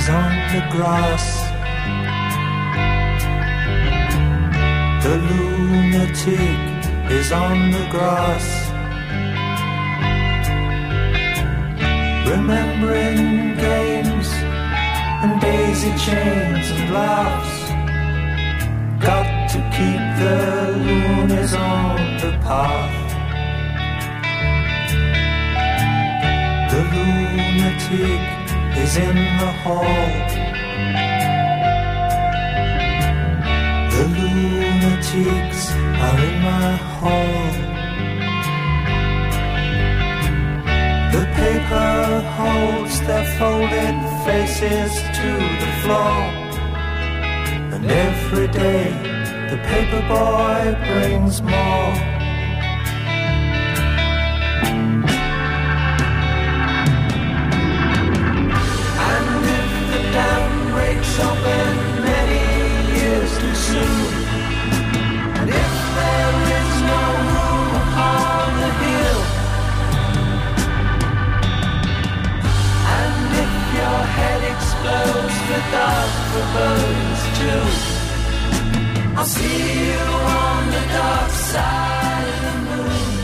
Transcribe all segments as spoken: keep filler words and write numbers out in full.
is on the grass. The lunatic is on the grass, remembering games and daisy chains and laughs. Got to keep the loonies on the path. The lunatic is in the hall. The lunatics are in my hall. The paper holds their folded faces to the floor, and every day the paper boy brings more. And if the dam breaks open many years too soon, and if there is no room upon the hill, and if your head explodes with dark forebodings too, I'll see you on the dark side of the moon.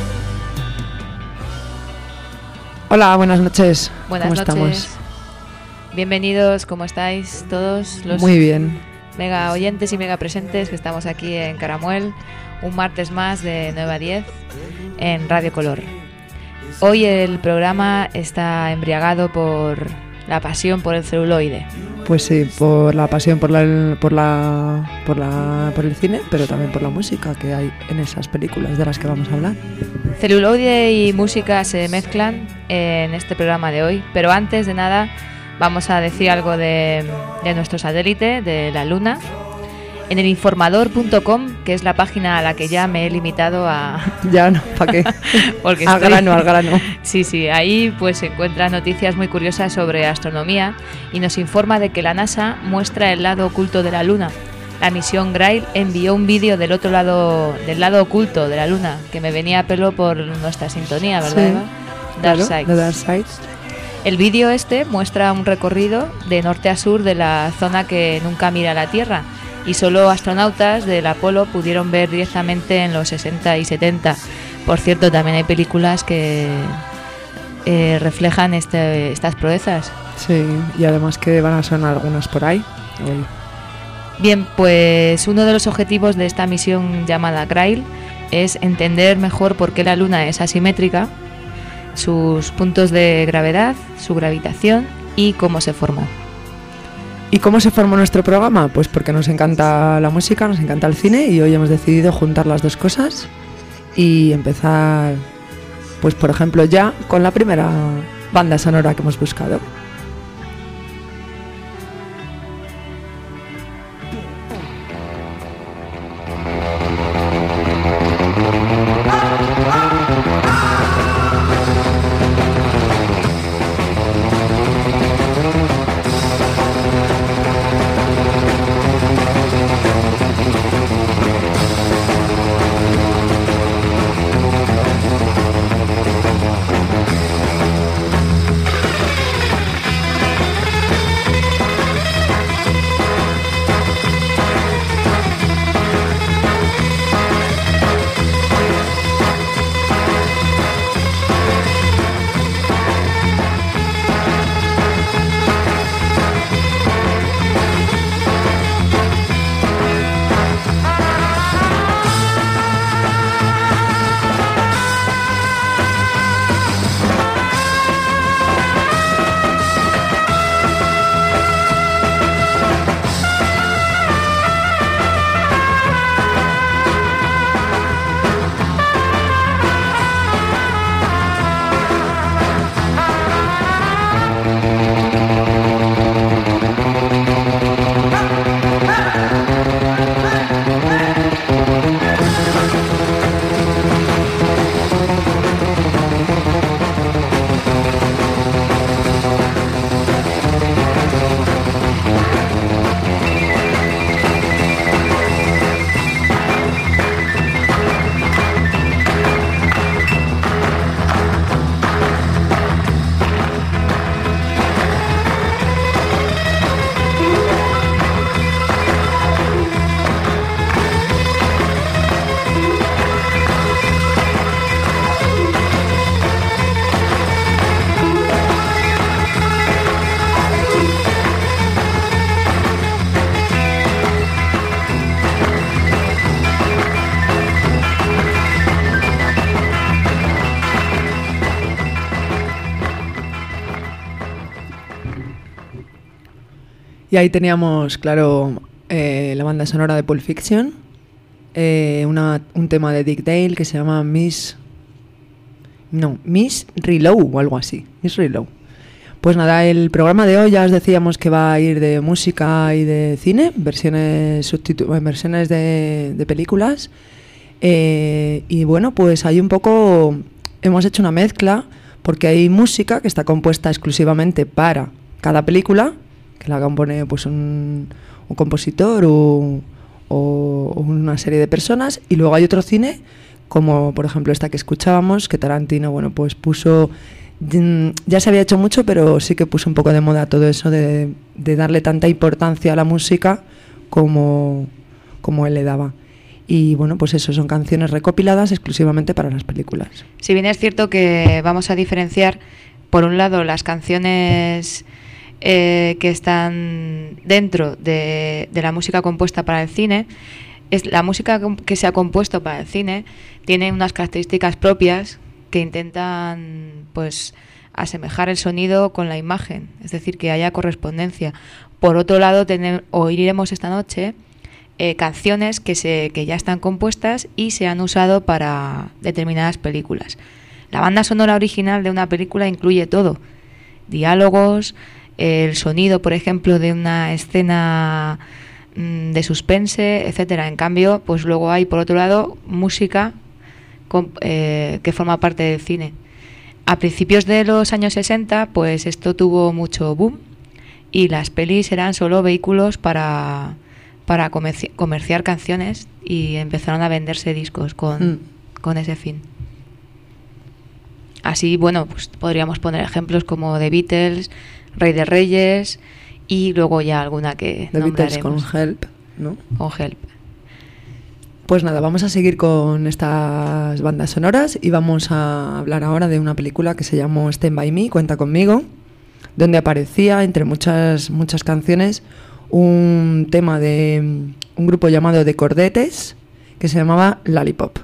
Hola, buenas noches. Buenas ¿Cómo noches. estamos? Bienvenidos, ¿cómo estáis todos los Muy bien. mega oyentes y mega presentes que estamos aquí en Caramuel, un martes más de nueve a diez en Radio Color? Hoy el programa está embriagado por la pasión por el celuloide. Pues sí, por la pasión por la, por la, por la, por el cine, pero también por la música que hay en esas películas de las que vamos a hablar. Celuloide y música se mezclan en este programa de hoy, pero antes de nada vamos a decir algo de, de nuestro satélite, de la Luna. En el informador punto com, que es la página a la que ya me he limitado a... Ya no, ¿para qué? Porque al estoy- grano, al grano. Sí, sí, ahí pues se encuentran noticias muy curiosas sobre astronomía y nos informa de que la NASA muestra el lado oculto de la Luna. La misión Grail envió un vídeo del otro lado, del lado oculto de la Luna, que me venía a pelo por nuestra sintonía, ¿verdad, Sí, Eva? Dark Claro, Side. The Dark Side. El vídeo este muestra un recorrido de norte a sur de la zona que nunca mira la Tierra y solo astronautas del Apolo pudieron ver directamente en los sesenta y setenta. Por cierto, también hay películas que eh, reflejan este, estas proezas. Sí, y además que van a sonar algunas por ahí. Hoy. Bien, pues uno de los objetivos de esta misión llamada Grail es entender mejor por qué la Luna es asimétrica, sus puntos de gravedad, su gravitación y cómo se formó. ¿Y cómo se formó nuestro programa? Pues porque nos encanta la música, nos encanta el cine y hoy hemos decidido juntar las dos cosas y empezar, pues por ejemplo ya con la primera banda sonora que hemos buscado. Y ahí teníamos, claro, eh, la banda sonora de Pulp Fiction, eh, una, un tema de Dick Dale que se llama Miss... No, Miss Reload o algo así, Miss Reload. Pues nada, el programa de hoy ya os decíamos que va a ir de música y de cine, versiones, subtitu- versiones de, de películas. Eh, y bueno, pues hay un poco, hemos hecho una mezcla, porque hay música que está compuesta exclusivamente para cada película, que la compone pues un, un compositor o, o una serie de personas, y luego hay otro cine, como por ejemplo esta que escuchábamos, que Tarantino, bueno, pues puso... Ya se había hecho mucho, pero sí que puso un poco de moda todo eso de, de darle tanta importancia a la música como, como él le daba. Y bueno, pues eso, son canciones recopiladas exclusivamente para las películas. Si bien es cierto que vamos a diferenciar, por un lado, las canciones eh, que están dentro de, de la música compuesta para el cine. Es, la música que se ha compuesto para el cine tiene unas características propias que intentan pues asemejar el sonido con la imagen, es decir, que haya correspondencia. Por otro lado, tener, oiremos esta noche eh, canciones que, se, que ya están compuestas y se han usado para determinadas películas. La banda sonora original de una película incluye todo, diálogos, eh, el sonido, por ejemplo, de una escena mmm, de suspense, etcétera. En cambio, pues luego hay, por otro lado, música Con, eh, que forma parte del cine. A principios de los años sesenta, pues esto tuvo mucho boom y las pelis eran solo vehículos para, para comerci- comerciar canciones y empezaron a venderse discos con, mm. con ese fin. Así, bueno, pues podríamos poner ejemplos como The Beatles, Rey de Reyes y luego ya alguna que The Beatles nombraremos. con Help, ¿no? Con Help. Pues nada, vamos a seguir con estas bandas sonoras y vamos a hablar ahora de una película que se llamó Stand By Me, Cuenta Conmigo, donde aparecía, entre muchas, muchas canciones, un tema de un grupo llamado The Chordettes que se llamaba Lollipop.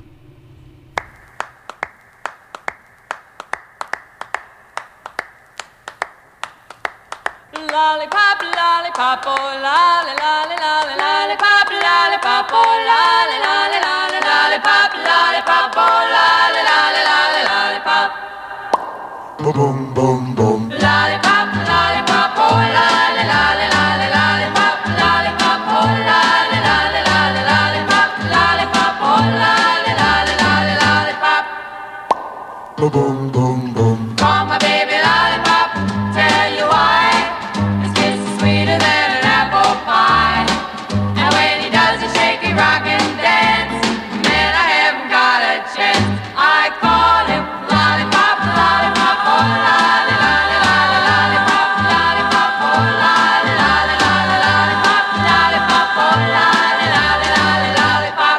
Lollipop, lollipop, oh, lolly, lolly, lolly, lollipop, lollipop, oh, lolly, lolly, lolly, lollipop, lollipop, oh, lolly, lolly, lolly, lollipop. Boom, boom, boom. Lollipop, lollipop, oh, lolly, lolly, lolly, lollipop, lollipop, oh, lolly, lolly, lolly, lollipop, lollipop, oh, lolly, lolly, lolly, lollipop. Boom, boom, boom. Call my baby lollipop, tell you why. Sweeter than an apple pie. And when he does a shaky rock and dance, man, I haven't got a chance. I call him lollipop, lollipop, oh lolly, lolly, lolly, lollipop, lollipop, oh lolly, lolly, lolly, lollipop, lollipop, oh lolly, lolly, lolly, lollipop.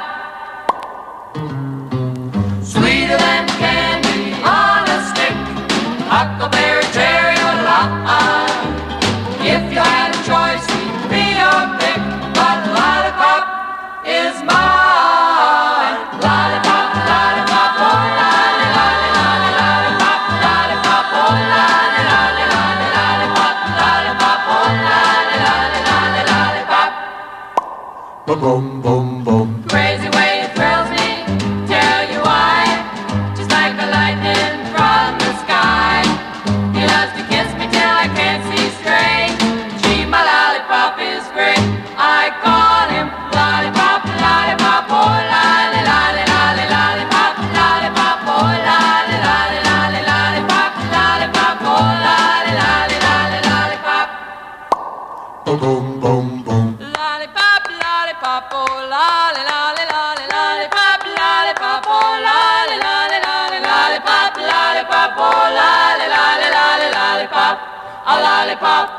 Sweeter than candy on a stick, huckleberry, cherry, or lolly. If you had a choice, he'd be your pick, but lollipop is mine. Lollipop, lollipop, oh lolly, lolly, lolly, lollipop, lollipop, oh lolly, lolly, lolly, lollipop, lollipop, oh lolly, lolly, lolly, lollipop. Boom, boom, boom, boom. Crazy way it thrills me, tell you why. Just like the lightning from the sky. He loves to kiss me till I can't see straight. My lollipop is great. I call him lollipop, lollipop, oh lolly, lolly, lolly, lollipop, lollipop, oh lolly, lolly, lolly, lollipop, lollipop, oh lolly, lolly, lolly, lollipop. Boom, boom, boom, boom. Lollipop, lollipop, oh lolly, lolly, lolly, lollipop, lollipop, oh lolly, lolly, lolly, lollipop, lollipop, oh lolly, lolly, lolly, lollipop, a lollipop.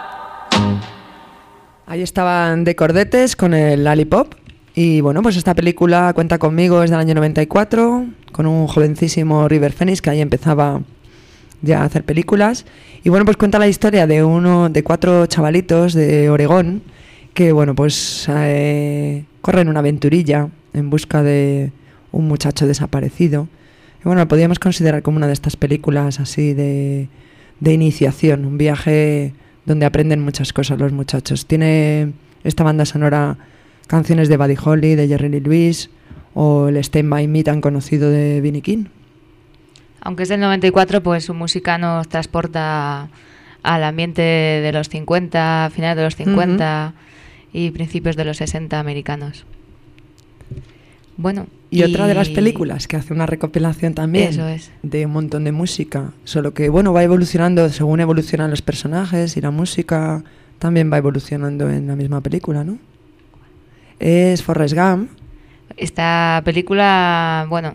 Ahí estaban The Chordettes con el Lollipop. Y bueno, pues esta película, Cuenta Conmigo, es del año noventa y cuatro, con un jovencísimo River Phoenix que ahí empezaba ya a hacer películas. Y bueno, pues cuenta la historia de uno de cuatro chavalitos de Oregón que bueno, pues eh, corren una aventurilla en busca de un muchacho desaparecido. Y bueno, lo podríamos considerar como una de estas películas así de, de iniciación, un viaje donde aprenden muchas cosas los muchachos. Tiene esta banda sonora canciones de Buddy Holly, de Jerry Lee Lewis, o el Stand By Me tan conocido de B. King. Aunque es del noventa y cuatro, pues su música nos transporta al ambiente de los cincuenta, finales de los cincuenta uh-huh. y principios de los sesenta americanos. Bueno, y, y otra de las películas que hace una recopilación también eso es. de un montón de música, solo que bueno, va evolucionando según evolucionan los personajes y la música también va evolucionando en la misma película, ¿no? Es Forrest Gump. Esta película, bueno,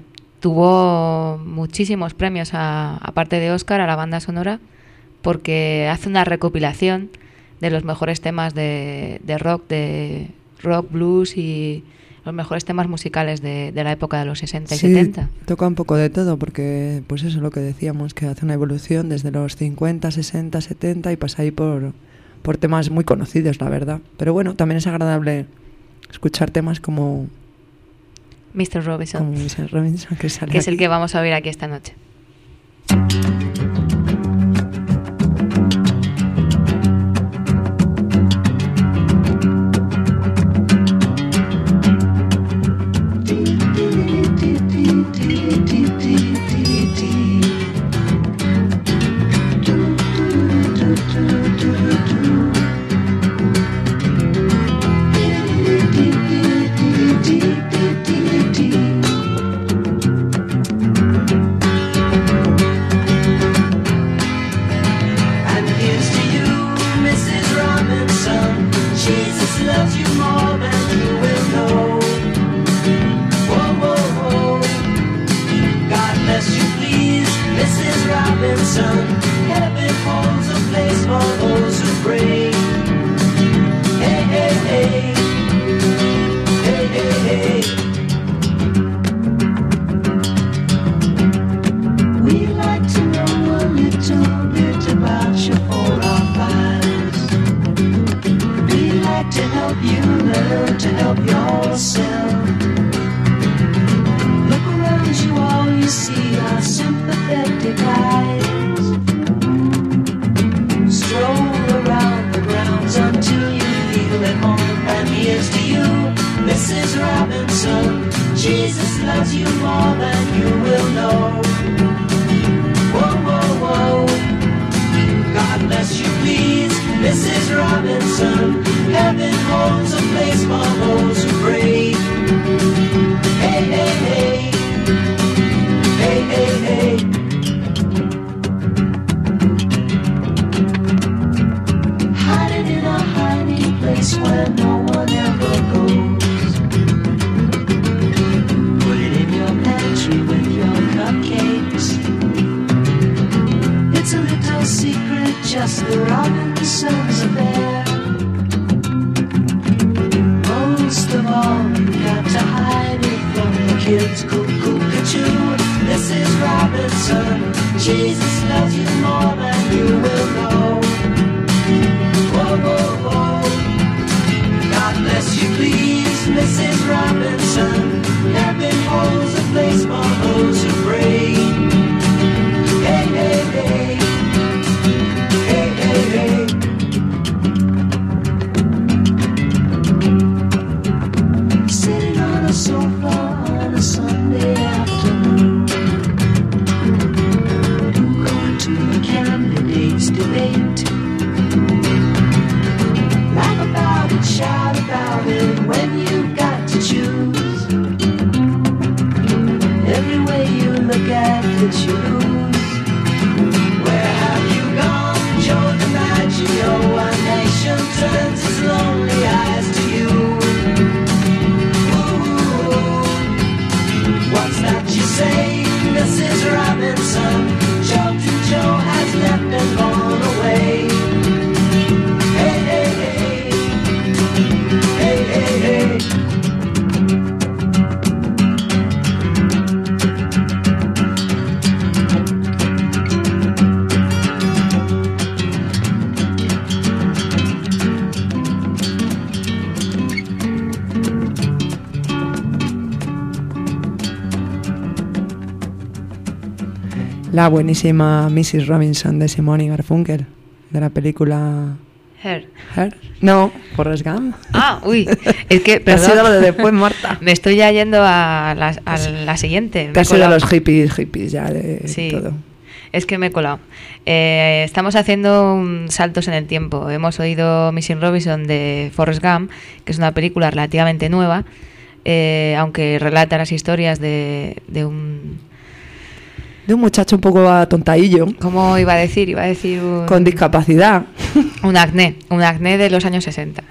tuvo muchísimos premios, a, aparte de Oscar, a la banda sonora, porque hace una recopilación de los mejores temas de, de rock, de rock, blues y los mejores temas musicales de, de la época de los sesenta y sí, setenta. Toca un poco de todo, porque pues eso es lo que decíamos, que hace una evolución desde los cincuenta, sesenta, setenta y pasa ahí por, por temas muy conocidos, la verdad. Pero bueno, también es agradable escuchar temas como mister Robinson, como mister Robinson que, sale que es aquí. el que vamos a oír aquí esta noche. La buenísima missus Robinson de Simone y Garfunkel. de la película Her. Her. No, Forrest Gump. Ah, uy, es que, Te has perdón, ido a lo de después, Marta. me estoy ya yendo a la, a la siguiente. Me Te he has ido a colado. los hippies, hippies ya de Sí. todo. Es que me he colado. Eh, estamos haciendo um, saltos en el tiempo. Hemos oído Missing Robinson de Forrest Gump, que es una película relativamente nueva, eh, aunque relata las historias de, de un... De un muchacho un poco atontadillo, ¿Cómo iba a decir? Iba a decir un... con discapacidad. Un acné, un acné de los años sesenta.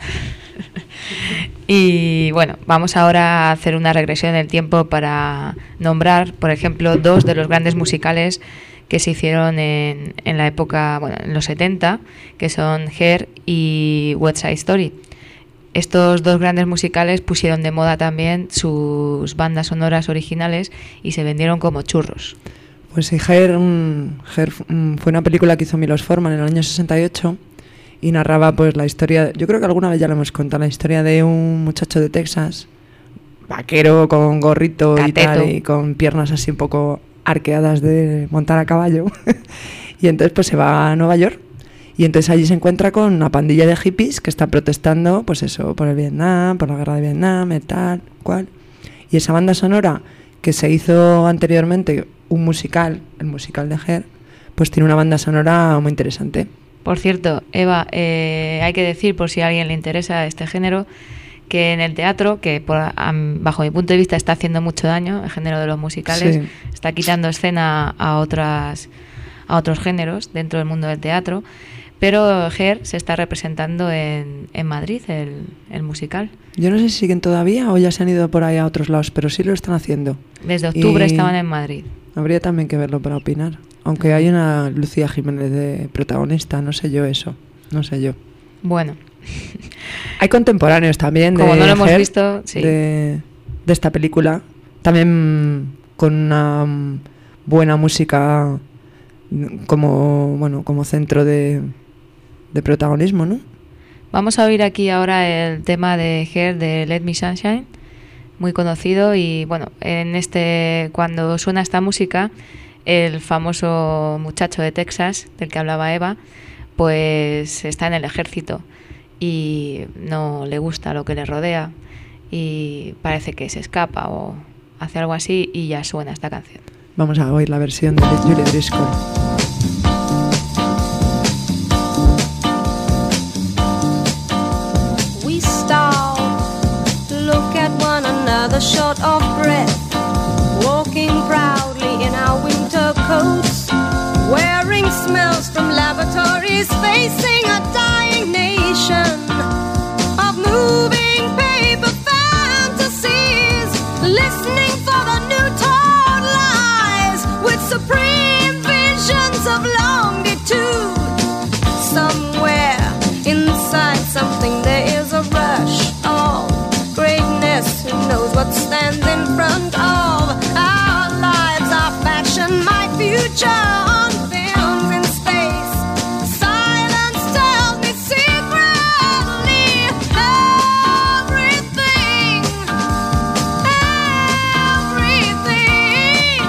Y bueno, vamos ahora a hacer una regresión en el tiempo para nombrar, por ejemplo, dos de los grandes musicales que se hicieron en, en la época, bueno, en los setenta, que son Hair y West Side Story. Estos dos grandes musicales pusieron de moda también sus bandas sonoras originales y se vendieron como churros. Pues sí, Her, un- Her, mm, fue una película que hizo Milos Forman en el año sesenta y ocho y narraba pues la historia, yo creo que alguna vez ya lo hemos contado, la historia de un muchacho de Texas, vaquero con gorrito y Cateto. tal, y con piernas así un poco arqueadas de montar a caballo. Y entonces pues se va a Nueva York y entonces allí se encuentra con una pandilla de hippies que están protestando pues eso, por el Vietnam, por la guerra de Vietnam y tal, cual. Y esa banda sonora que se hizo anteriormente, un musical, el musical de Her, pues tiene una banda sonora muy interesante. Por cierto, Eva, eh, hay que decir, por si a alguien le interesa este género, que en el teatro, que por, a- bajo mi punto de vista está haciendo mucho daño, el género de los musicales, Sí. está quitando escena a otras a otros géneros dentro del mundo del teatro, pero Her se está representando en, en Madrid, el, el musical. Yo no sé si siguen todavía o ya se han ido por ahí a otros lados, pero sí lo están haciendo. Desde octubre Y estaban en Madrid. Habría también que verlo para opinar. Aunque hay una Lucía Jiménez de protagonista, no sé yo eso, no sé yo. Bueno, Hay contemporáneos también de como no lo hemos Her, visto, sí. de, de esta película, también con una mm, buena música mm, como bueno como centro de, de protagonismo, ¿no? Vamos a oír aquí ahora el tema de Her de Let Me Sunshine, muy conocido, y bueno, en este cuando suena esta música, el famoso muchacho de Texas del que hablaba Eva, pues está en el ejército y no le gusta lo que le rodea y parece que se escapa o hace algo así y ya suena esta canción. Vamos a oír la versión de Julia Driscoll. We stop to look at one another, short of breath, walking proudly in our winter coats, wearing smells from laboratories, facing a dying nation of moving paper fantasies, listening for the new taught lies with supreme visions of longitude. Somewhere inside something there is a rush of greatness. Who knows what stands in front of our lives, our fashion, my future on films in space. Silence tells me secretly everything, everything.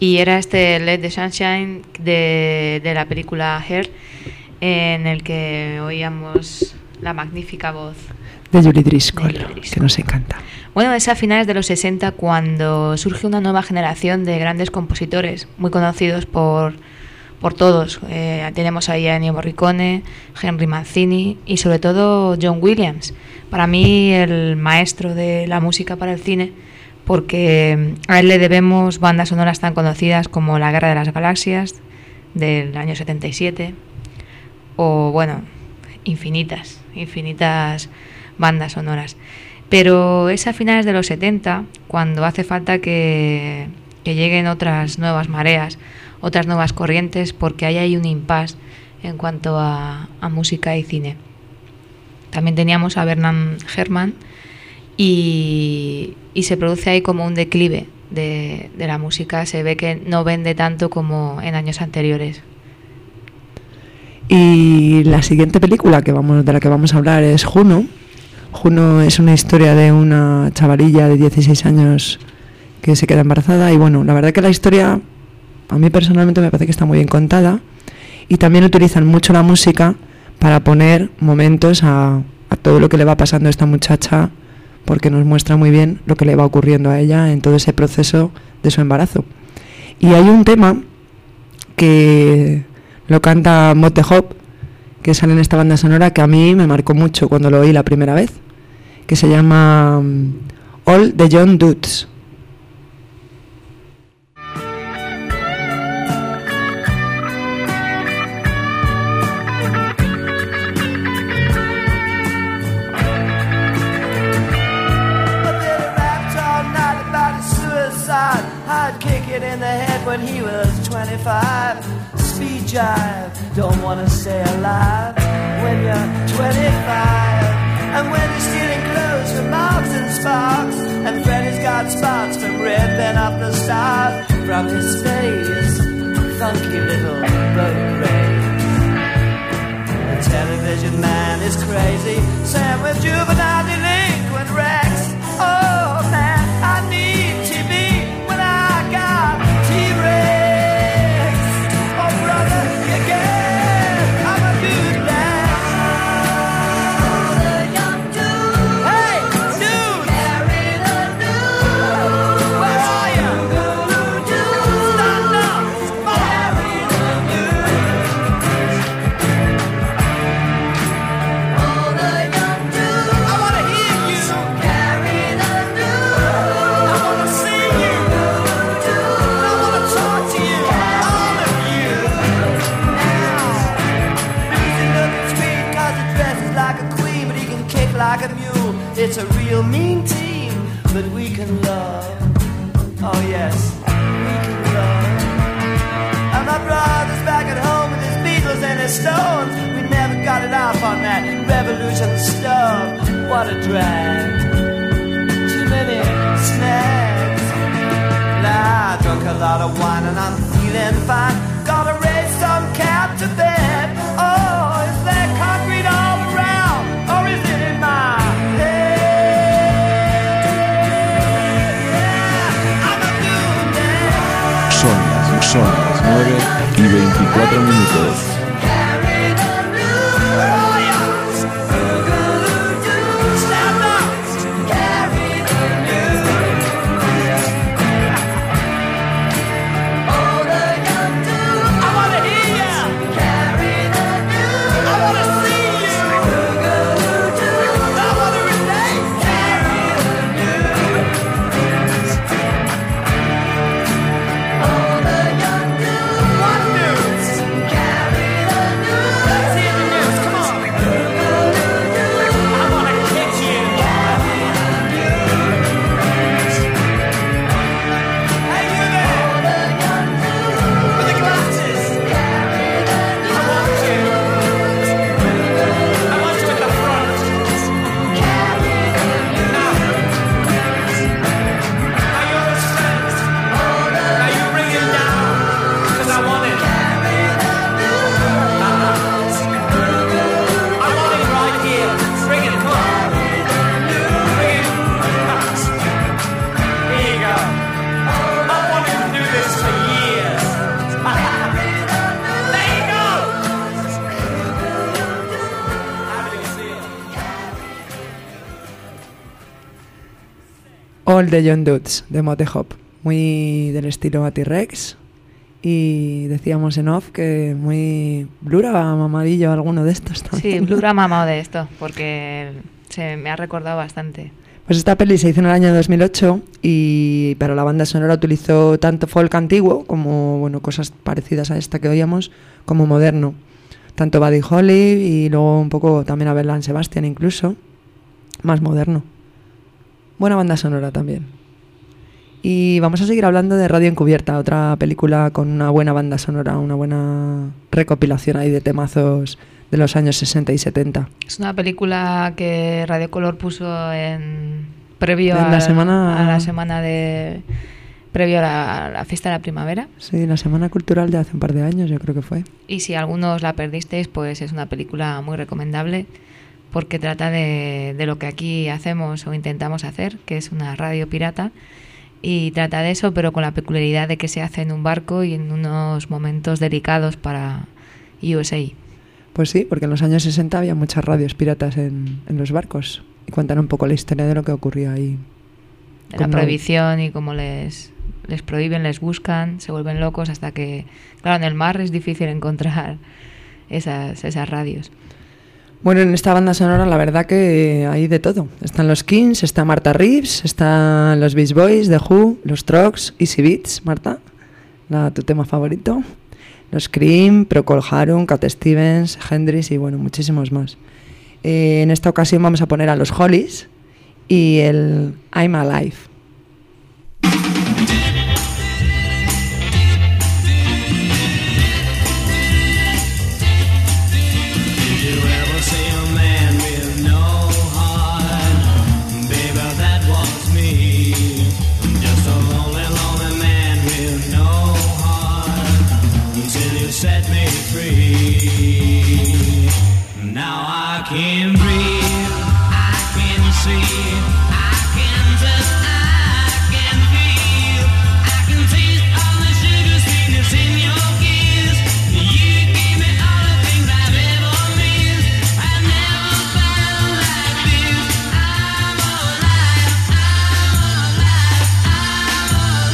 Y era este Let the Sunshine de, de la película Hair, en el que oíamos la magnífica voz de Julie Driscoll, de Julie Driscoll, que nos encanta. Bueno, es a finales de los sesenta cuando surge una nueva generación de grandes compositores, muy conocidos por, por todos. Eh, tenemos ahí a Ennio Morricone, Henry Mancini y sobre todo John Williams. Para mí el maestro de la música para el cine, porque a él le debemos bandas sonoras tan conocidas como La Guerra de las Galaxias del año setenta y siete o bueno, infinitas, infinitas bandas sonoras. Pero es a finales de los setenta cuando hace falta que, que lleguen otras nuevas mareas, otras nuevas corrientes, porque ahí hay un impasse en cuanto a, a música y cine. También teníamos a Bernard Herrmann y, y se produce ahí como un declive de, de la música. Se ve que no vende tanto como en años anteriores. Y la siguiente película que vamos, de la que vamos a hablar es Juno. Juno es una historia de una chavalilla de dieciséis años que se queda embarazada y bueno, la verdad que la historia a mí personalmente me parece que está muy bien contada y también utilizan mucho la música para poner momentos a, a todo lo que le va pasando a esta muchacha, porque nos muestra muy bien lo que le va ocurriendo a ella en todo ese proceso de su embarazo. Y hay un tema que lo canta Mott the Hop, que sale en esta banda sonora, que a mí me marcó mucho cuando lo oí la primera vez, que se llama um, All the Young Dudes. I'd kick it in the head when he was twenty-five. Speed jive, don't wanna stay alive when you're twenty-five. And when you're stealing clothes from Marks and Sparks, and Freddy's got spots from ripping up the stars from his face, funky little boat race. The television man is crazy, Sam with juvenile delinquent Rex. Oh man, I need T V. It's a real mean team, but we can love. Oh yes, we can love. And my brother's back at home with his Beatles and his Stones. We never got it off on that revolution stuff. What a drag. Too many snags. Nah, I drunk a lot of wine and I'm feeling fine. Gotta raise some cat to bed. Oh, is there concrete all around, or is it in my Son las, son las nueve y veinticuatro minutos. Carry All the Young Dudes de Motehop, muy del estilo a T-Rex. Y decíamos en off que muy Blura mamadillo alguno de estos también. Sí, Blura ha mamado de esto, porque se me ha recordado bastante. Pues esta peli se hizo en el año dos mil ocho y para la banda sonora utilizó tanto folk antiguo como bueno cosas parecidas a esta que oíamos, como moderno. Tanto Buddy Holly y luego un poco también a Belle Sebastian incluso, más moderno. Buena banda sonora también. Y vamos a seguir hablando de Radio Encubierta, otra película con una buena banda sonora, una buena recopilación ahí de temazos de los años sesenta y setenta. Es una película que Radio Color puso en previo en a, la semana... a la semana de previo a la, a la fiesta de la primavera. Sí, la semana cultural de hace un par de años, yo creo que fue. Y si algunos la perdisteis, pues es una película muy recomendable porque trata de, de lo que aquí hacemos o intentamos hacer, que es una radio pirata. Y trata de eso, pero con la peculiaridad de que se hace en un barco y en unos momentos delicados para U S A. Pues sí, porque en los años sesenta había muchas radios piratas en, en los barcos. Y cuentan un poco la historia de lo que ocurría ahí. De la prohibición y cómo les, les prohíben, les buscan, se vuelven locos hasta que... Claro, en el mar es difícil encontrar esas, esas radios. Bueno, en esta banda sonora la verdad que hay de todo. Están los Kings, está Martha Reeves, están los Beach Boys, The Who, los Trucks, Easy Beats, Marta, la, tu tema favorito, los Cream, Procol Harum, Cat Stevens, Hendrix y bueno, muchísimos más. Eh, en esta ocasión vamos a poner a los Hollies y el I'm Alive. Set me free. Now I can breathe, I can see, I can touch, I can feel, I can taste all the sugar sweetness in your kiss. You gave me all the things I've ever missed. I never felt like this. I'm alive, I'm alive, I'm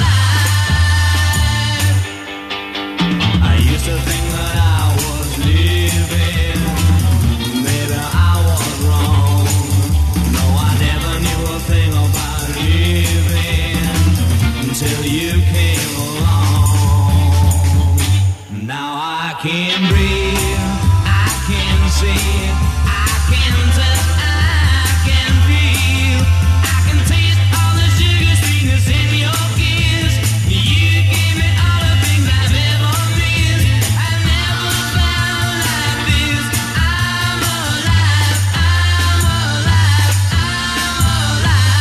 alive. I used to think that I was living, maybe I was wrong. No, I never knew a thing about living until you came along. Now I can breathe, I can see, I can touch, I can feel, I can taste all the sugar sweetness in your kiss. You gave me all the things I've ever missed. I never felt like this. I'm alive, I'm alive, I'm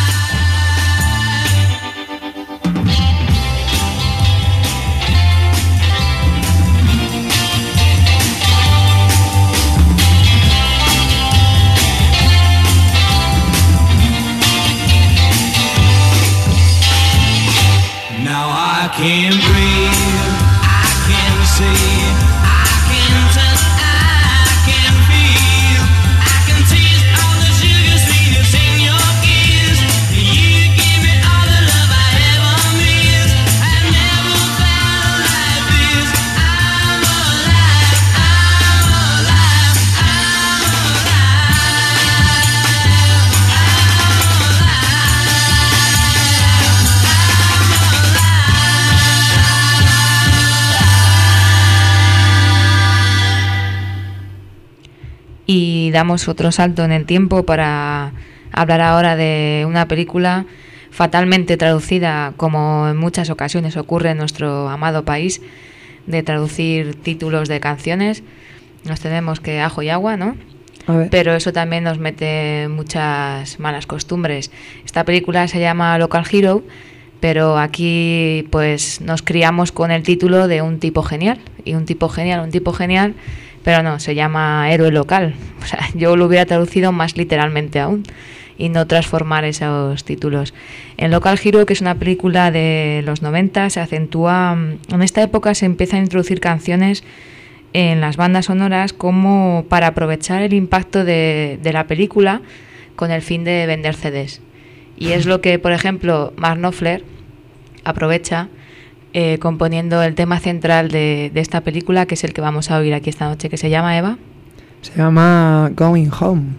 Now I can breathe, I can see, I can touch, I can feel, I can taste all the sugar sweetness in your kiss. You give me all the love I ever missed. I never felt like this. I'm alive, I'm alive, I'm Y damos otro salto en el tiempo para hablar ahora de una película fatalmente traducida, como en muchas ocasiones ocurre en nuestro amado país, de traducir títulos de canciones. Nos tenemos que ajo y agua, ¿no? A ver. Pero eso también nos mete muchas malas costumbres. Esta película se llama Local Hero, pero aquí pues nos criamos con el título de Un tipo genial. Y un tipo genial, un tipo genial, pero no, se llama Héroe local. O sea, yo lo hubiera traducido más literalmente aún y no transformar esos títulos. En Local Hero, que es una película de los noventa, se acentúa... En esta época se empieza a introducir canciones en las bandas sonoras como para aprovechar el impacto de, de la película con el fin de vender C Ds. Y es lo que, por ejemplo, Mark Knopfler aprovecha eh, componiendo el tema central de, de esta película, que es el que vamos a oír aquí esta noche, que se llama, Eva. Se llama Going Home.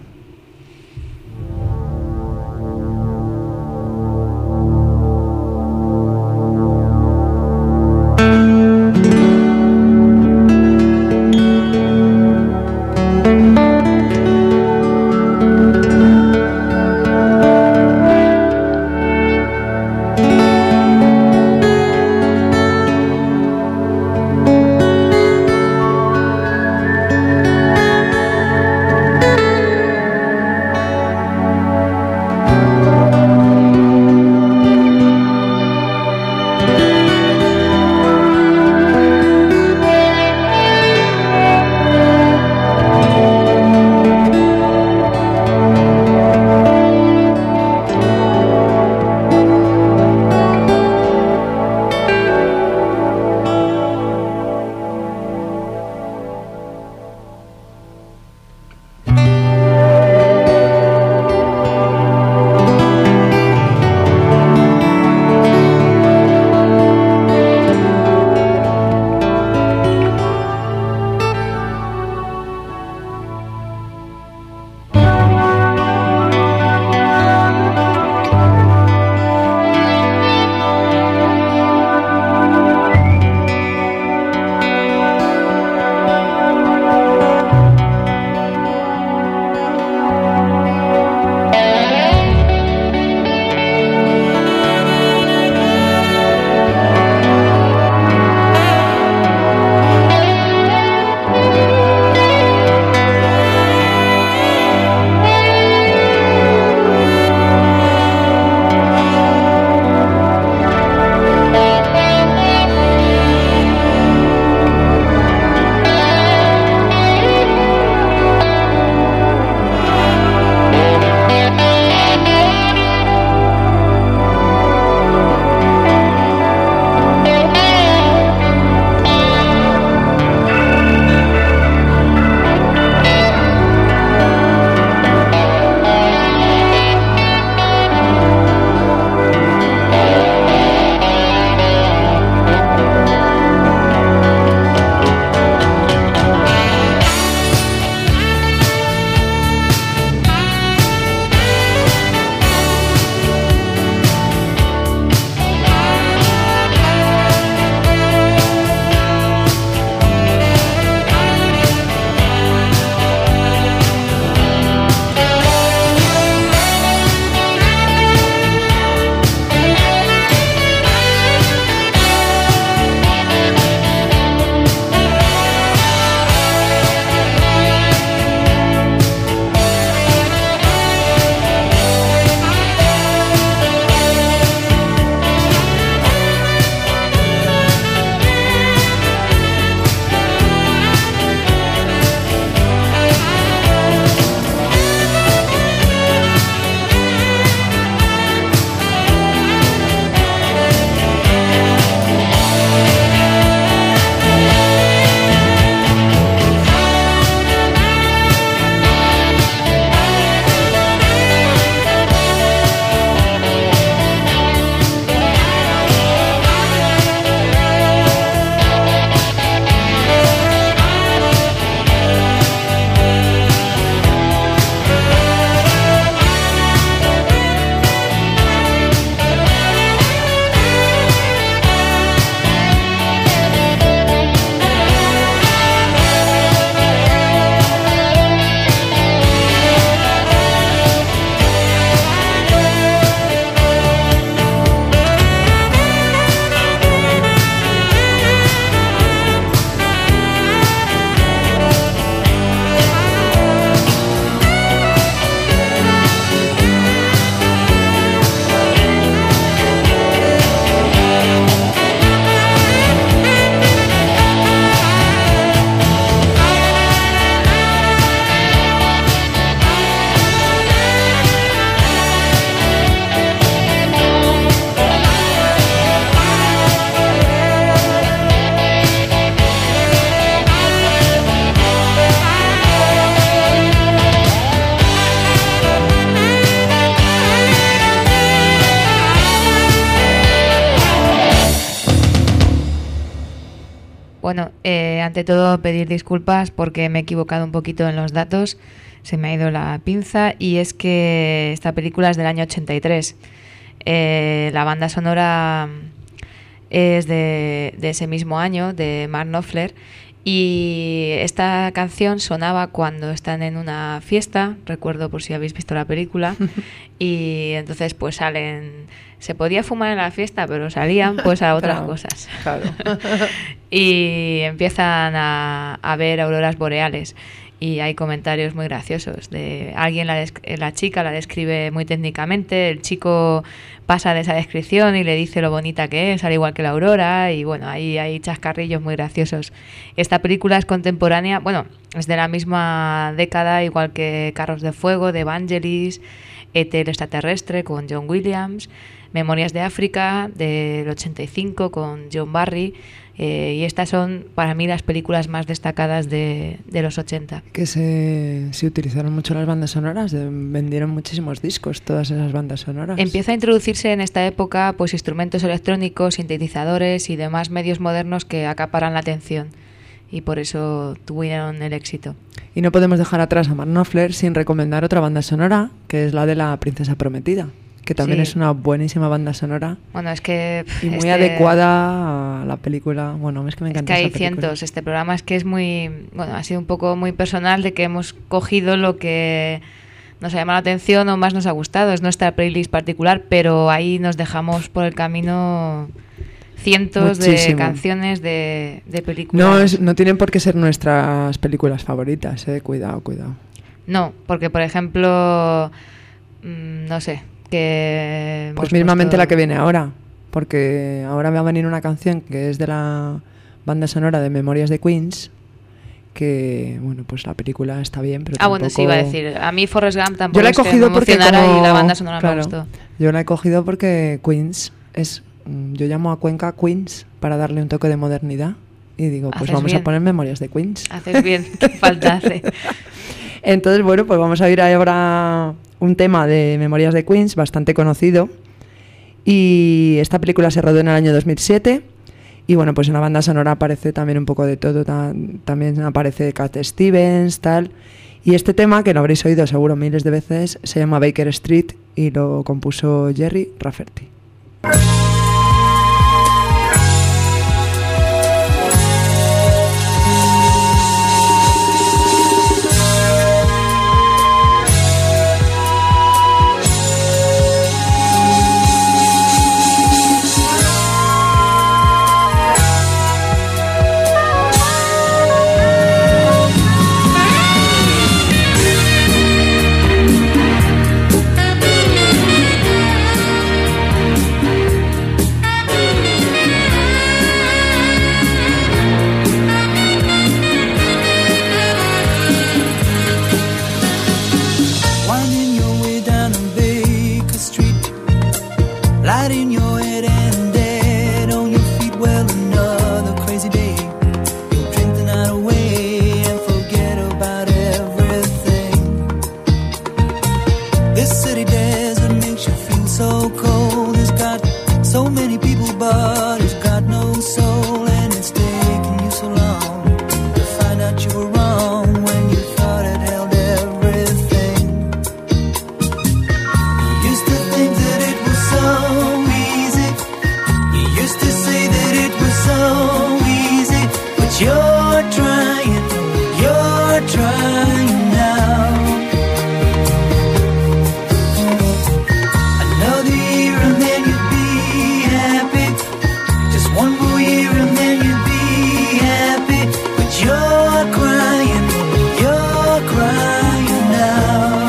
Bueno, eh, ante todo pedir disculpas porque me he equivocado un poquito en los datos, se me ha ido la pinza, y es que esta película es del año ochenta y tres. Eh, la banda sonora es de, de ese mismo año, de Mark Knopfler, y esta canción sonaba cuando están en una fiesta, recuerdo por si habéis visto la película, y entonces pues salen, se podía fumar en la fiesta, pero salían pues a otras Claro, cosas. claro. Y empiezan a, a ver auroras boreales. Y hay comentarios muy graciosos. De alguien, la, des- la chica la describe muy técnicamente, el chico pasa de esa descripción y le dice lo bonita que es, al igual que la aurora, y bueno, ahí hay chascarrillos muy graciosos. Esta película es contemporánea, bueno, es de la misma década, igual que Carros de Fuego, de Vangelis, E T el extraterrestre con John Williams, Memorias de África del ochenta y cinco con John Barry. Eh, y estas son para mí las películas más destacadas de, de los ochenta. Que se, se utilizaron mucho las bandas sonoras, de- vendieron muchísimos discos todas esas bandas sonoras. Empieza a introducirse en esta época pues instrumentos electrónicos, sintetizadores y demás medios modernos que acaparan la atención, y por eso tuvieron el éxito. Y no podemos dejar atrás a Mark Knopfler sin recomendar otra banda sonora, que es la de La Princesa Prometida, que también Sí. es una buenísima banda sonora Bueno, es que pff, y muy este- adecuada a la película. Bueno, es que me Es encanta que hay esa película. cientos. Este programa es que es muy, bueno, ha sido un poco muy personal, de que hemos cogido lo que nos ha llamado la atención o más nos ha gustado. Es nuestra playlist particular, pero ahí nos dejamos por el camino cientos de Muchísimo. canciones de, de películas. No, es, no tienen por qué ser nuestras películas favoritas, eh. Cuidado, cuidado. No, porque por ejemplo, mm, no sé, que Pues hemos mismamente puesto- la que viene ahora, porque ahora me va a venir una canción que es de la banda sonora de Memorias de Queens, que, bueno, pues la película está bien, pero Ah, bueno, sí, tampoco- iba a decir. A mí Forrest Gump tampoco Yo la he es que cogido me porque emocionara como- y la banda sonora claro, me gustó. Yo la he cogido porque Queens es... mm, Yo llamo a Cuenca Queens para darle un toque de modernidad y digo, pues Haces vamos bien. a poner Memorias de Queens. Haces bien, qué falta hace. Entonces, bueno, pues vamos a ir ahora un tema de Memorias de Queens bastante conocido. Y esta película se rodó en el año dos mil siete. Y bueno, pues en la banda sonora aparece también un poco de todo. ta- También aparece Cat Stevens, tal. Y este tema, que lo habréis oído seguro miles de veces, se llama Baker Street y lo compuso Jerry Rafferty. Winding your way down on Baker Street, lighting your head and dead on your feet. Well, another crazy day. You'll drink the night away and forget about everything. This city desert makes you feel so cold. It's got so many people, but it's got no soul, and it's taken you so long to find out you were wrong when you thought it held everything. You used to think that it was so easy. You used to say that it was so easy, but you're trying, you're trying now. Another year and then you'd be happy. Just one more year and then you'd be happy, but you're crying, you're crying now.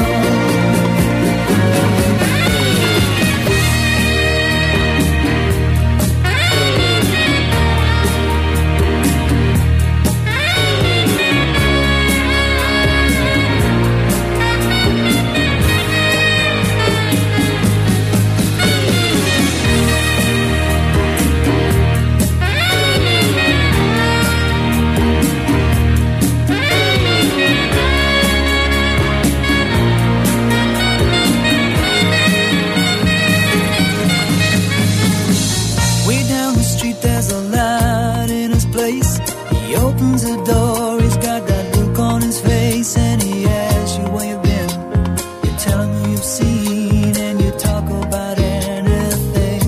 Way down the street there's a light in his place. He He opens the door, he's got that look on his face, and he asks you where you've been. You tell him who you've seen, and you talk about anything.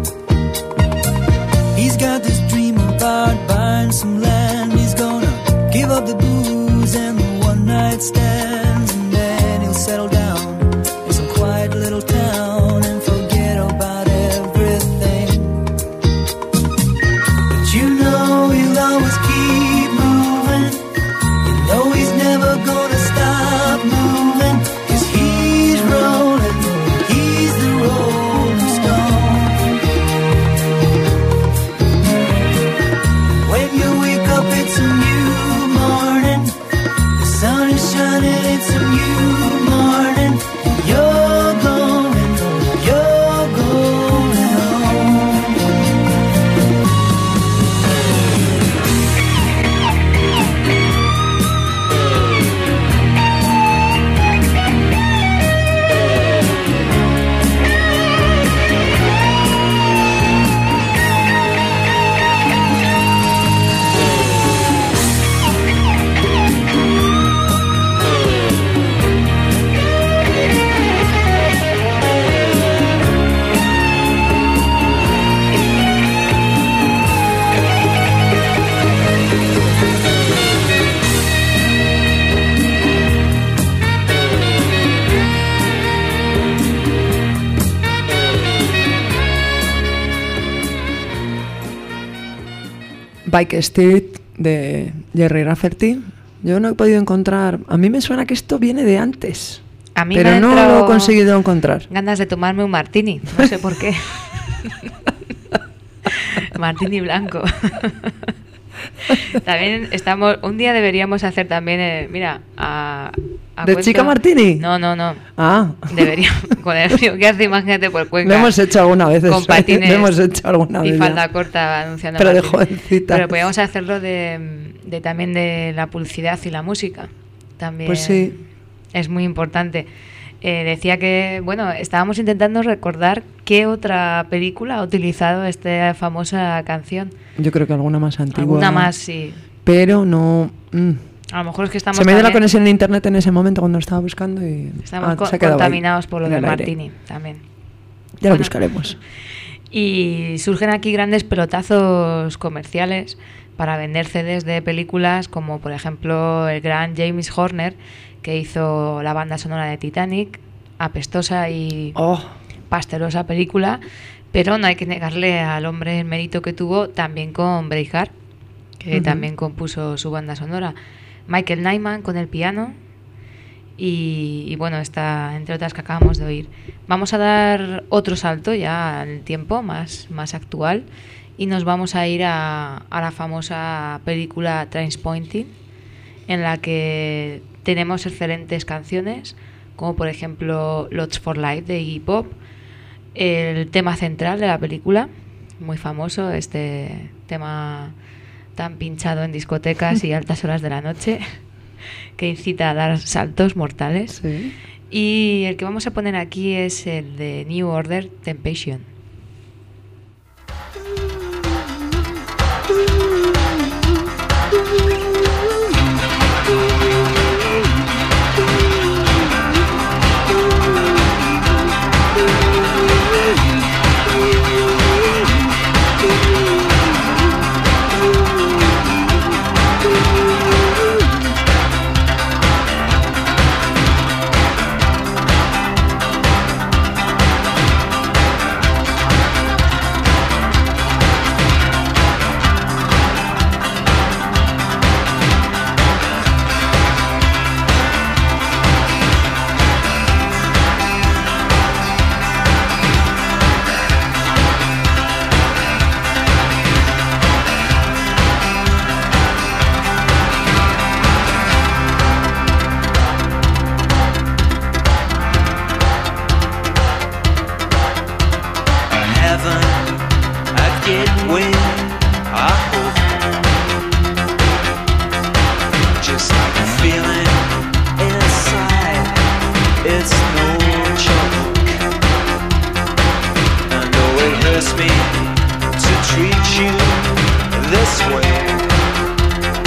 He's got this dream about buying some land. He's gonna give up the booze and the one night stands, and then he'll settle down in some quiet little town and forget about everything. But you know he'll always keep moving. You know he's never gonna stop moving, 'cause he's rolling, he's the rolling stone. When you wake up it's a new morning, the sun is shining, it's a new morning. You're going, you're going home. Bike Street de Jerry Rafferty. Yo no he podido encontrar. A mí me suena que esto viene de antes. A mí pero me han no entrado lo he conseguido encontrar. ganas de tomarme un martini, no sé por qué. Martini blanco. También estamos. Un día deberíamos hacer también. Eh, mira, a. a ¿De cuento- Chica Martini? No, no, no. Ah. Deberíamos. Con el frío que hace, imagínate por Cuenca. Lo hemos hecho alguna vez. Con eso, patines Lo hemos hecho alguna vez. y ya. falda corta anunciando. Pero de Martini. jovencita. Pero podríamos hacerlo de, de también de la publicidad y la música. También. Pues sí. Es muy importante. Eh, decía que, bueno, estábamos intentando recordar qué otra película ha utilizado esta famosa canción. Yo creo que alguna más antigua. Alguna más, sí. Pero no. mm. A lo mejor es que estamos. Se me dio la también- conexión en internet en ese momento cuando lo estaba buscando y. Estamos ah, co- se ha quedado ahí, contaminados por lo en del el aire. Martini también. Ya lo Bueno. buscaremos. Y surgen aquí grandes pelotazos comerciales para vender C Ds de películas, como por ejemplo el gran James Horner, que hizo la banda sonora de Titanic, apestosa y Oh, pastelosa película, pero no hay que negarle al hombre el mérito que tuvo también con Braveheart, que Ujú. también compuso su banda sonora. Michael Nyman con el piano y, y bueno, está entre otras que acabamos de oír. Vamos a dar otro salto ya al tiempo más, más actual y nos vamos a ir a, a la famosa película Trainspotting, en la que tenemos excelentes canciones, como por ejemplo Lots for Life de Iggy Pop, el tema central de la película, muy famoso, este tema tan pinchado en discotecas y altas horas de la noche, que incita a dar saltos mortales. sí. Y el que vamos a poner aquí es el de New Order Temptation. me to treat you this way.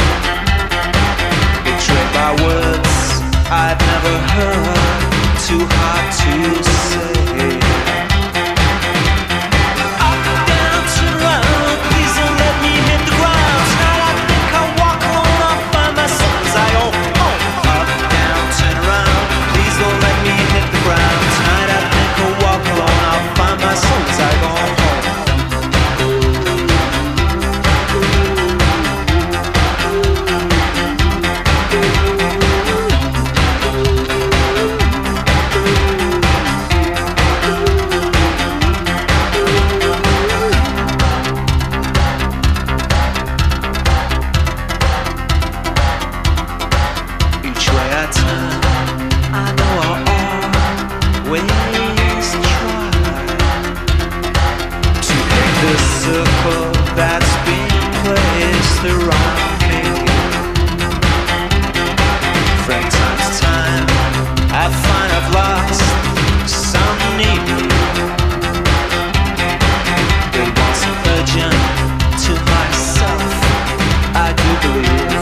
musical that's being placed around me. From time to time, I find I've lost some need. But once urgent to myself, I do believe.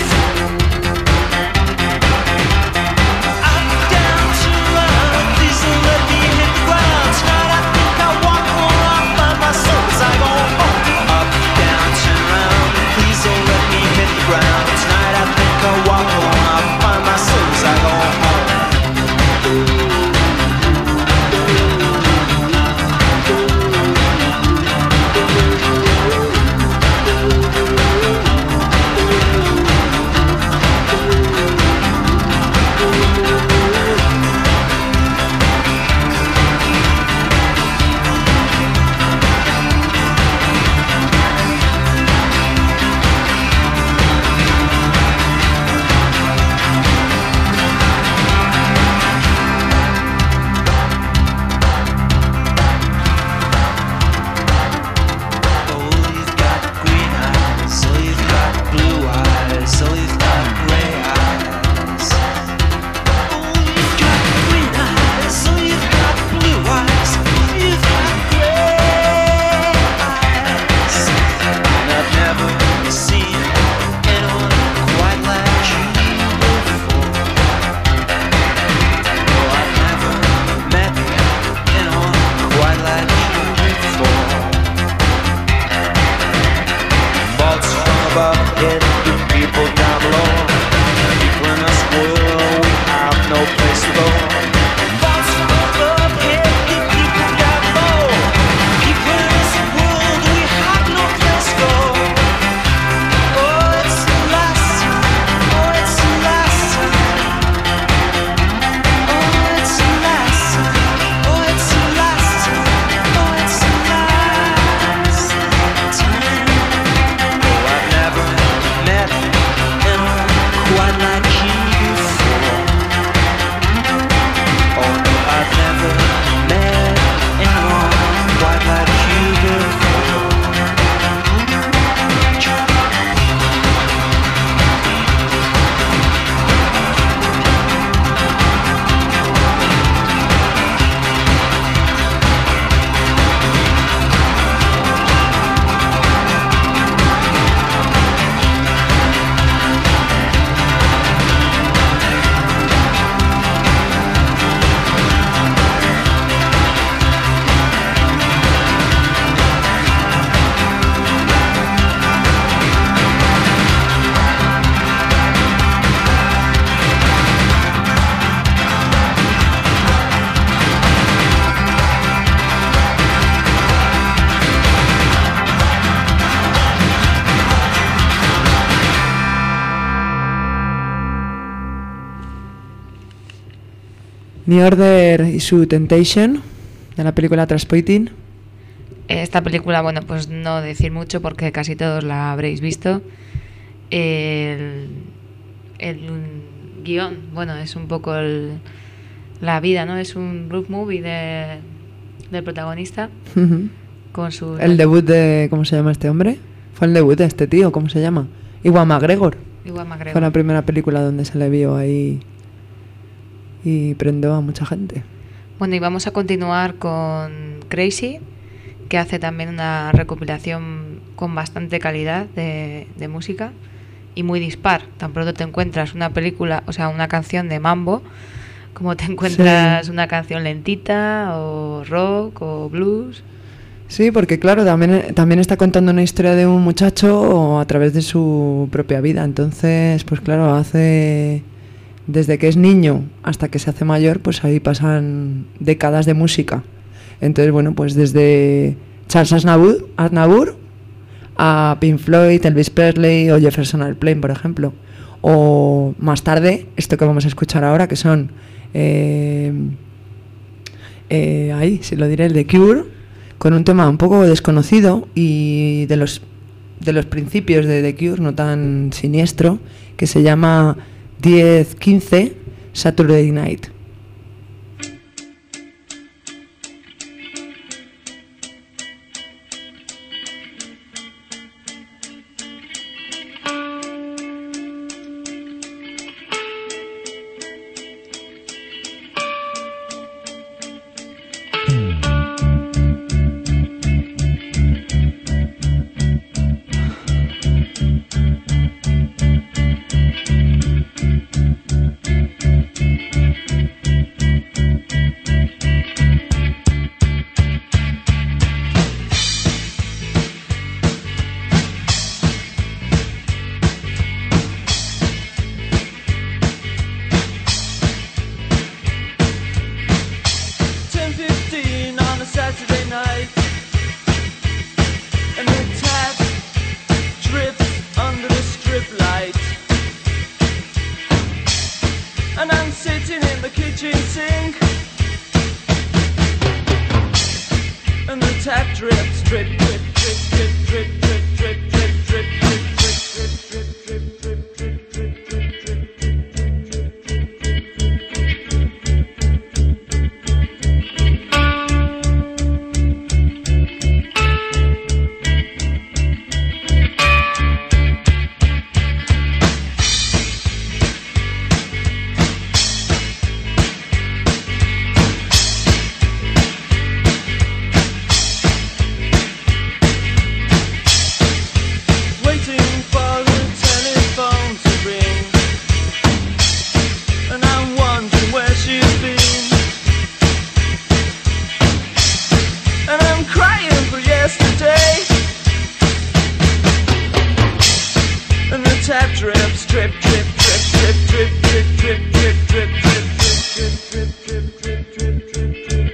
Up, down, turn around, please don't let me hit the ground. Tonight I think I walk on off by my soul as I go home. Up, down, turn around, please don't let me hit the ground. Tonight I think I walk on off by my soul as I go home. New Order y su Temptation, de la película Trainspotting. Esta película, bueno, pues no decir mucho porque casi todos la habréis visto. El, el guión, bueno, es un poco el, la vida, ¿no? Es un road movie de, del protagonista. Uh-huh. Con su... El debut de... ¿Cómo se llama este hombre? Fue el debut de este tío, ¿cómo se llama? Ewan McGregor. Ewan McGregor. Fue la primera película donde se le vio ahí y prendió a mucha gente. Bueno, y vamos a continuar con Crazy, que hace también una recopilación con bastante calidad de, de música y muy dispar. Tan pronto te encuentras una película, o sea, una canción de mambo, como te encuentras sí. una canción lentita o rock o blues. Sí, porque claro, también, también está contando una historia de un muchacho a través de su propia vida. Entonces, pues claro, hace... Desde que es niño hasta que se hace mayor, pues ahí pasan décadas de música. Entonces, bueno, pues desde Charles Aznavour, Aznavour a Pink Floyd, Elvis Presley o Jefferson Airplane, por ejemplo. O más tarde, esto que vamos a escuchar ahora, que son... Eh, eh, ahí, si lo diré, el The Cure, con un tema un poco desconocido y de los, de los principios de The Cure, no tan siniestro, que se llama... diez quince Saturday Night. drips, drip, drip, drip, drip, drip, drip, drip, drip, drip, drip, drip, drip, drip, drip, drip, drip, drip, tap drips, drip, drip, drip, drip, drip, drip, drip, drip, drip, drip, drip, drip, drip, drip, drip, drip,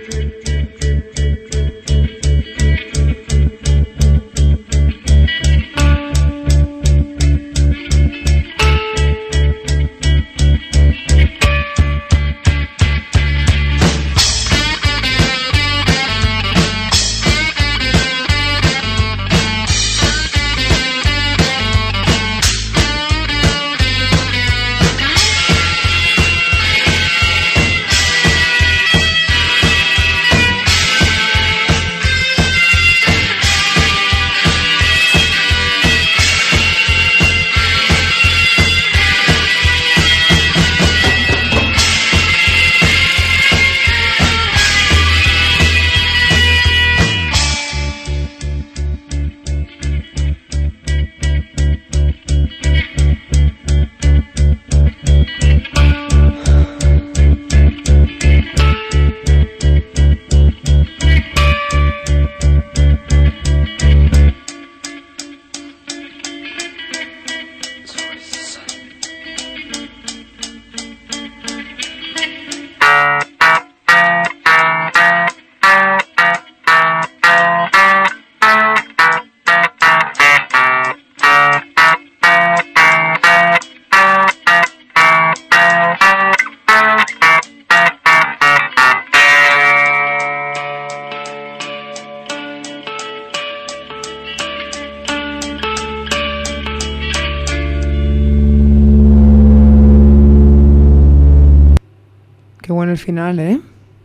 El final, ¿eh?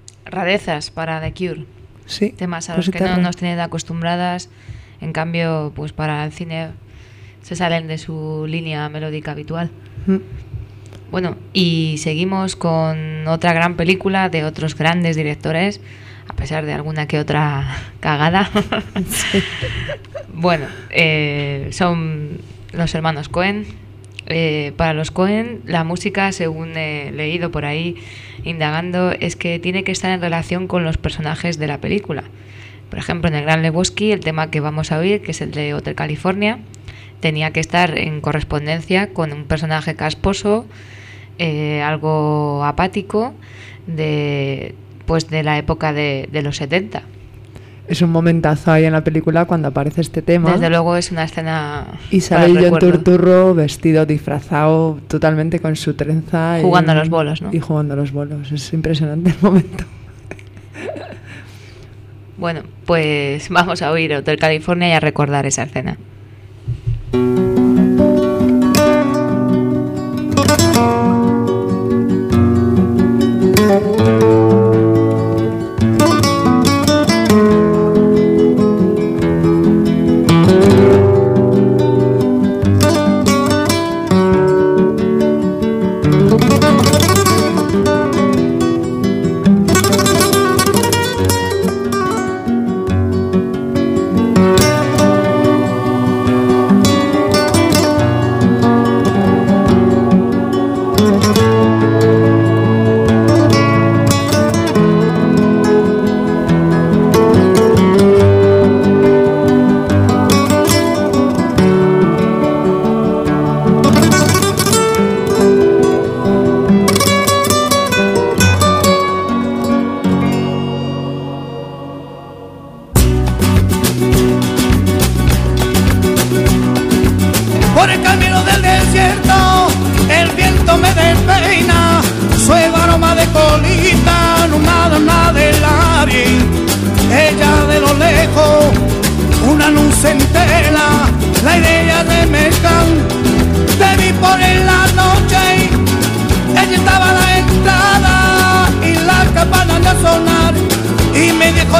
Rarezas para The Cure. Sí. Temas a pues los que no eterno. nos tienen acostumbradas. En cambio, pues para el cine se salen de su línea melódica habitual. Mm. Bueno, y seguimos con otra gran película de otros grandes directores, a pesar de alguna que otra cagada. Sí. Bueno, eh, son los hermanos Coen. Eh, para los Coen, la música, según he leído por ahí, indagando, es que tiene que estar en relación con los personajes de la película. Por ejemplo, en El Gran Lebowski, el tema que vamos a oír, que es el de Hotel California, tenía que estar en correspondencia con un personaje casposo, eh, algo apático, de, pues de la época de, de los setenta. Es un momentazo ahí en la película cuando aparece este tema. Desde luego es una escena Y para sale el John recuerdo. Turturro vestido, disfrazado totalmente con su trenza. Jugando y, a los bolos, ¿no? Y jugando a los bolos. Es impresionante el momento. Bueno, pues vamos a oír Hotel California y a recordar esa escena. drip.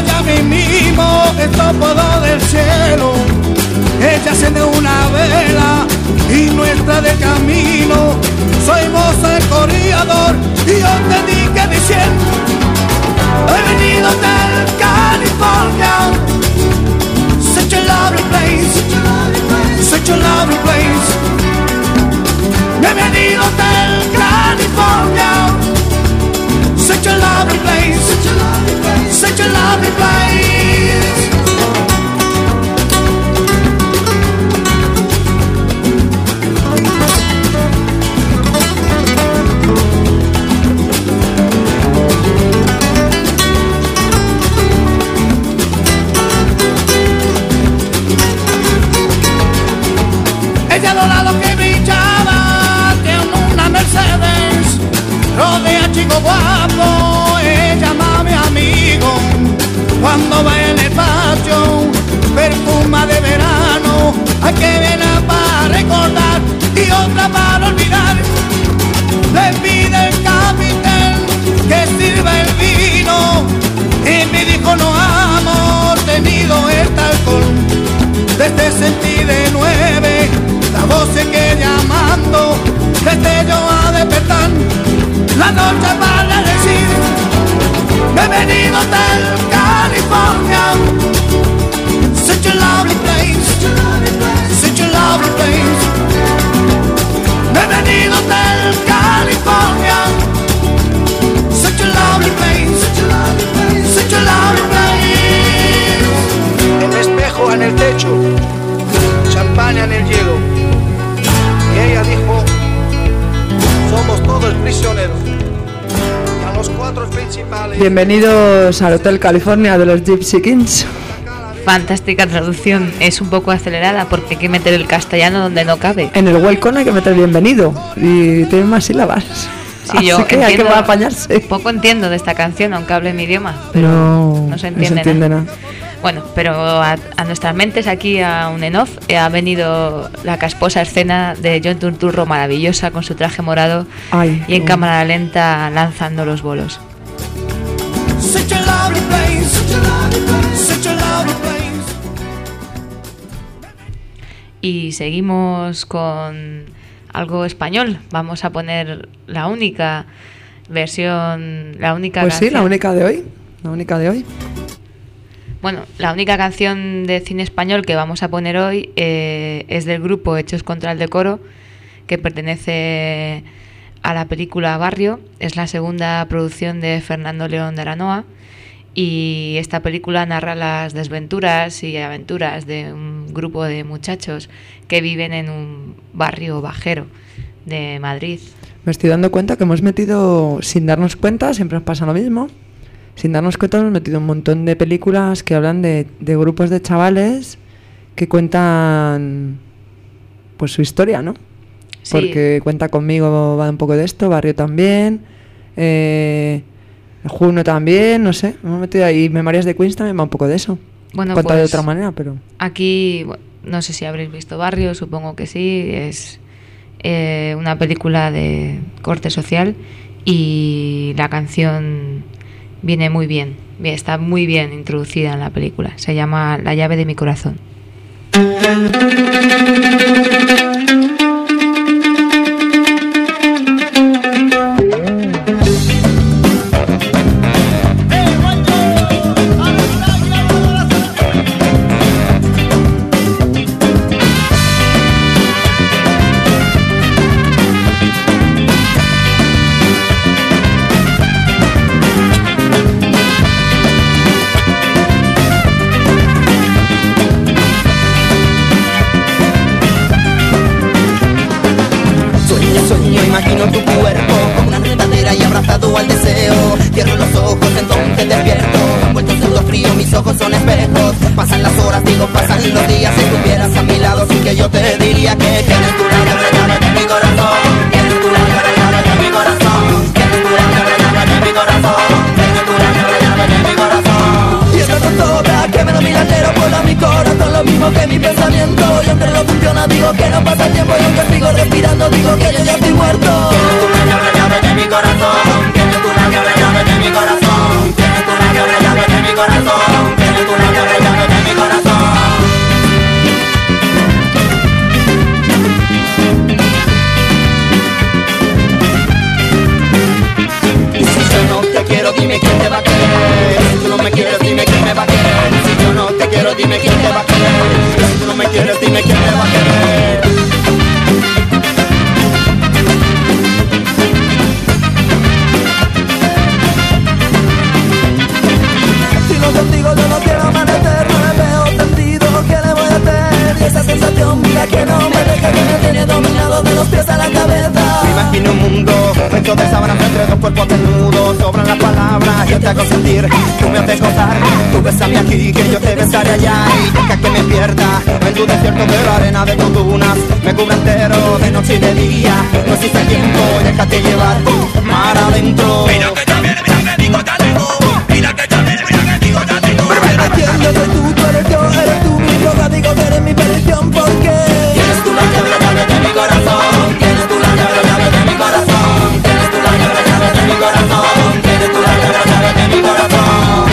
ya mismo esto puedo del cielo. Ella enciende una vela y nuestra de camino. Soy moza el corredor y yo te dije diciendo, he venido del California. Such a lovely place, such a lovely place. Me he venido del California. Such a lovely place, such a lovely place. Ella dorado que brillaba, tiene una Mercedes, rodea chico guapo, ella llama a mi amigo. Cuando va en el patio, perfuma de verano, hay que verla para recordar y otra para olvidar. Le pide el capitán que sirva el vino y me dijo no amo tenido este alcohol. Desde sentí de nueve la voz se que llamando, desde yo a despertar la noche para decir, me he venido del California. Such a lovely place, such a lovely place. Me he venido del California. Such a lovely place, such a lovely place. El espejo en el techo, champaña en el hielo. Y ella dijo, somos todos prisioneros. Y a los cuatro principales. Bienvenidos al Hotel California de los Gypsy Kings. Fantástica traducción, es un poco acelerada porque hay que meter el castellano donde no cabe. En el welcome hay que meter bienvenido y tiene más sílabas. Sí, Así yo que hay que entiendo- apañarse. Poco entiendo de esta canción, aunque hable mi idioma, pero No, no se entiende, nada. Bueno, pero a, a nuestras mentes aquí a un en off eh, ha venido la casposa escena de John Turturro maravillosa con su traje morado Ay, y en no. cámara lenta lanzando los bolos. Such a lovely place, such a lovely place, such a lovely place. Y seguimos con algo español. Vamos a poner la única versión, la única Pues sí, canción. la única de hoy. La única de hoy. Bueno, la única canción de cine español que vamos a poner hoy eh, es del grupo Hechos contra el Decoro, que pertenece a la película Barrio. Es la segunda producción de Fernando León de Aranoa y esta película narra las desventuras y aventuras de un grupo de muchachos que viven en un barrio bajero de Madrid. Me estoy dando cuenta que hemos metido, sin darnos cuenta, siempre nos pasa lo mismo. Sin darnos cuenta hemos metido un montón de películas que hablan de, de grupos de chavales que cuentan pues su historia, ¿no? Sí. Porque Cuenta conmigo va un poco de esto, Barrio también, eh, Juno también, no sé, hemos metido ahí Memorias de Queens también va un poco de eso. Bueno, Cuenta de pues, otra manera, pero Aquí, bueno, no sé si habréis visto Barrio, supongo que sí, es eh, una película de corte social y la canción viene muy bien, bien, está muy bien introducida en la película, se llama La llave de mi corazón. Sueño, sueño, imagino tu cuerpo como una enredadera y abrazado al deseo. Cierro los ojos, entonces despierto. Vuelto en sudor frío, mis ojos son espejos. Pasan las horas, digo, pasan los días. Si estuvieras a mi lado, sí que yo te diría que tienes tu la llave, llave de mi corazón. Tienes tu la llave, llave de mi corazón. Tienes tu la llave, llave de mi corazón. Tienes tu la llave, llave de mi corazón. Y esta zozobra que me da milagro por mi corazón, lo mismo que mi pensamiento. Y aunque no funciona, digo que no pasa el tiempo. Y aunque sigo respirando, digo que yo ya estoy muerto. Tienes tú la llave, llave de mi corazón. Tienes tú la llave, llave de mi corazón. Tienes tú la llave, llave de mi corazón. te hago sentir, tú me haces gozar, tú bésame aquí, que yo te besaré allá y deja que me pierda en tu desierto de la arena de tus dunas, me cubre entero de noche y de día, no existe tiempo, déjate llevar mar adentro. Mira que también, mira que digo ya tengo, mira que también, mira que digo ya tengo. Entiéndete tú, tú eres yo, eres tú mi droga, digo que eres mi perdición, porque tienes tú la llave, la llave de mi corazón, tienes tú la llave, la llave de mi corazón, tienes tú la llave, la llave de mi corazón, tienes tú la llave, la llave de mi corazón.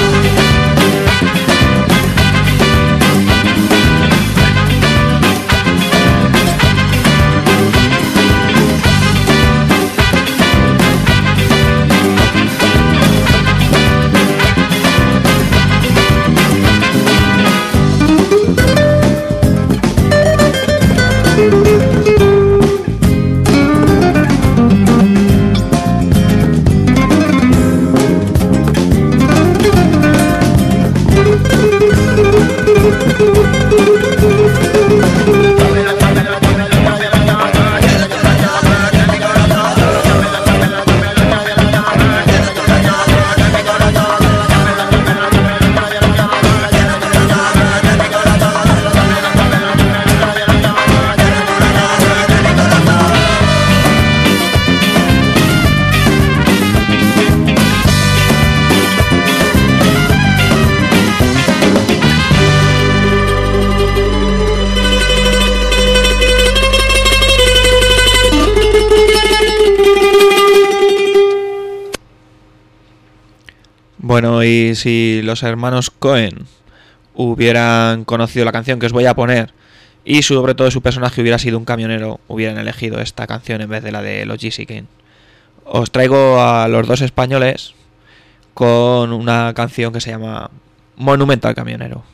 Bueno, y si los hermanos Cohen hubieran conocido la canción que os voy a poner y sobre todo su personaje hubiera sido un camionero, hubieran elegido esta canción en vez de la de los Gypsy Kings. Os traigo a los dos españoles con una canción que se llama Monumento al Camionero.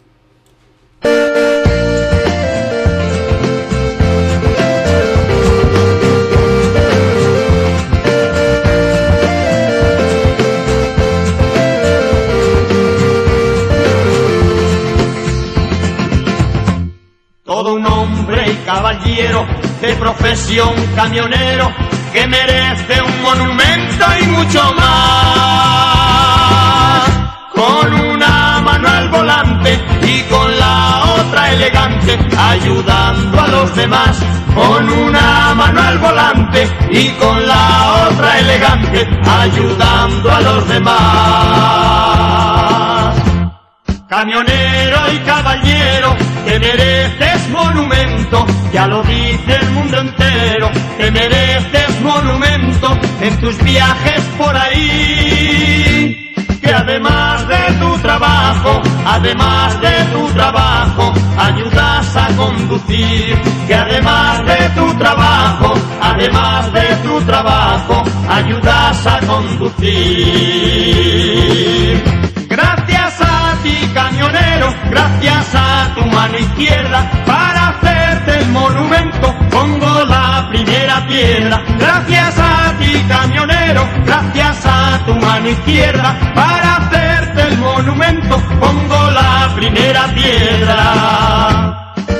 Todo un hombre y caballero de profesión camionero que merece un monumento y mucho más. Con una mano al volante y con la otra elegante, ayudando a los demás. Con una mano al volante y con la otra elegante, ayudando a los demás. Camionero y caballero, que mereces monumento, ya lo dice el mundo entero, que mereces monumento en tus viajes por ahí. Que además de tu trabajo, además de tu trabajo, ayudas a conducir. Que además de tu trabajo, además de tu trabajo, ayudas a conducir. Gracias a ti, camionero, gracias a tu mano izquierda, para hacerte el monumento pongo la primera piedra. Gracias a ti, camionero, gracias a tu mano izquierda, para hacerte el monumento pongo la primera piedra.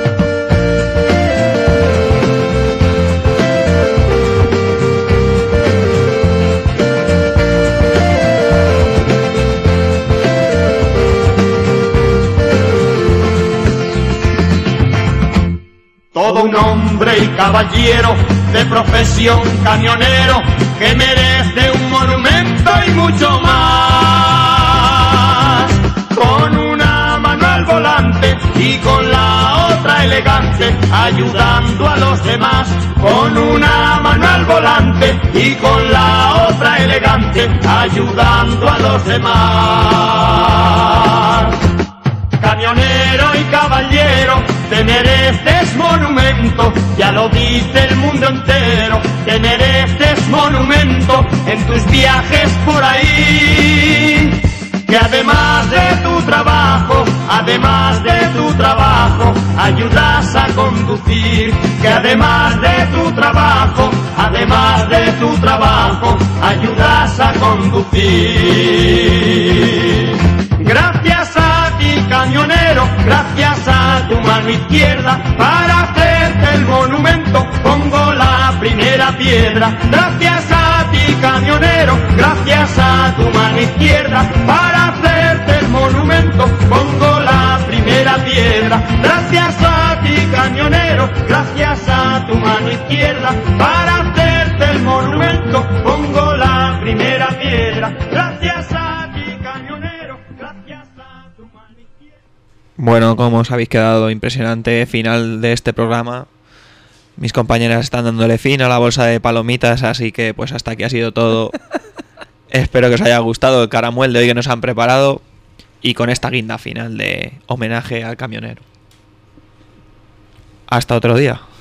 Todo un hombre y caballero de profesión camionero que merece un monumento y mucho más. Con una mano al volante y con la otra elegante, ayudando a los demás. Con una mano al volante y con la otra elegante, ayudando a los demás. Camionero y caballero, te mereces monumento, ya lo dice el mundo entero, te mereces monumento en tus viajes por ahí. Que además de tu trabajo, además de tu trabajo, ayudas a conducir. Que además de tu trabajo, además de tu trabajo, ayudas a conducir. Gracias a ti, camionero, gracias a tu mano izquierda, para hacerte el monumento pongo la primera piedra. Gracias a ti, camionero, gracias a tu mano izquierda, para hacerte el monumento pongo la primera piedra. Gracias a ti, camionero, gracias a tu mano izquierda, para hacerte el monumento pongo la primera piedra. Gracias a ti, camionero, gracias a tu mano izquierda. Bueno, como os habéis quedado, impresionante final de este programa. Mis compañeras están dándole fin a la bolsa de palomitas, así que pues hasta aquí ha sido todo. Espero que os haya gustado el caramuel de hoy que nos han preparado y con esta guinda final de homenaje al camionero. Hasta otro día.